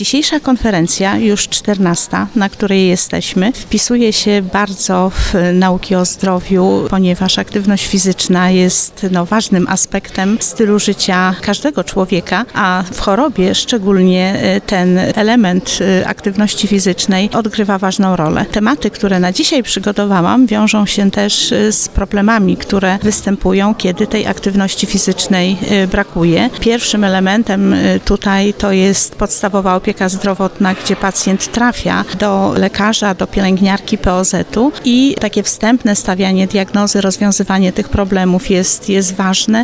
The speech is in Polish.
Dzisiejsza konferencja, już 14, na której jesteśmy, wpisuje się bardzo w nauki o zdrowiu, ponieważ aktywność fizyczna jest ważnym aspektem stylu życia każdego człowieka, a w chorobie szczególnie ten element aktywności fizycznej odgrywa ważną rolę. Tematy, które na dzisiaj przygotowałam, wiążą się też z problemami, które występują, kiedy tej aktywności fizycznej brakuje. Pierwszym elementem tutaj to jest podstawowa opieka zdrowotna, gdzie pacjent trafia do lekarza, do pielęgniarki POZ-u i takie wstępne stawianie diagnozy, rozwiązywanie tych problemów jest ważne.